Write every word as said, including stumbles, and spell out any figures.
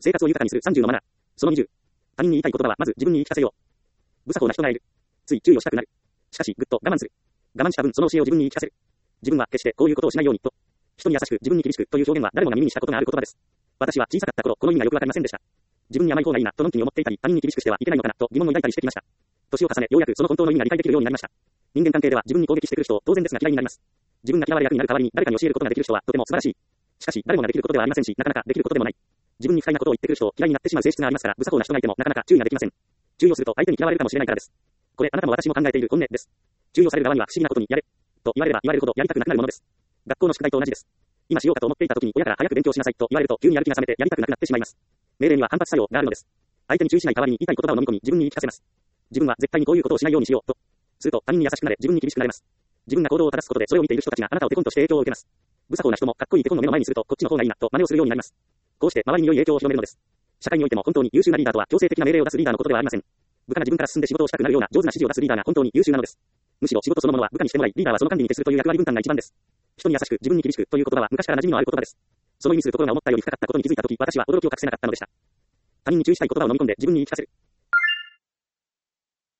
生活を豊かにするさんじゅうのマナー。そのにじゅう。他人に言いたい言葉はまず自分に言い聞かせよう。不作法な人がいる。つい注意をしたくなる。しかし、ぐっと我慢する。我慢した分その教えを自分に言い聞かせる。自分は決してこういうことをしないようにと。人に優しく自分に厳しくという表現は誰もが耳にしたことがある言葉です。私は小さかった頃、この意味がよくわかりませんでした。自分に甘い方がいいなとのんきに思っていたり、他人に厳しくしてはいけないのかなと疑問を抱いたりしてきました。年を重ね、ようやくその本当の意味が理解できるようになりました。人間関係では自分に攻撃してくる人を当然ですが嫌いになります。自分が嫌われ役になる代わりに誰かに教えることができる人はとても素晴らしい。しかし、誰もができることではありませんし、なかなかできることでもない。自分に不快なことを言ってくる人を嫌いになってしまう性質がありますから、不作法な人がいてもなかなか注意ができません。注意をすると相手に嫌われるかもしれないからです。これ、あなたも私も考えている本音です。注意をされる側には不思議なことにやれと言われれば言われるほどやりたくなくなるものです。学校の宿題と同じです。今しようかと思っていた時に親から早く勉強しなさいと言われると急にやる気が冷めてやりたくなくなってしまいます。命令には反発作用があるのです。相手に注意しない代わりに言いたい言葉を飲み込み自分に言い聞かせます。自分は絶対にこういうことをしないようにしようと。すると他人に優しくなれ自分に厳しくなれます。自分が行動を正すことでそれを見ている人たちがあなたを手本として影響を受けます。不作法な人もかっこいい手本の目の前にするとこっちの方がいいなと真似をするようになります。こうして周りに良い影響を広めるのです。社会においても本当に優秀なリーダーとは強制的な命令を出すリーダーのことではありません。部下が自分から進んで仕事をしたくなるような上手な指示を出すリーダーが本当に優秀なのです。むしろ仕事そのものは部下にしてもらい、リーダーはその管理に徹するという役割分担が一番です。人に優しく自分に厳しくという言葉は昔から馴染みのある言葉です。その意味するところが思ったより深かったことに気づいたとき、私は驚きを隠せなかったのでした。他人に注意したい言葉を飲み込んで自分に言い聞かせる。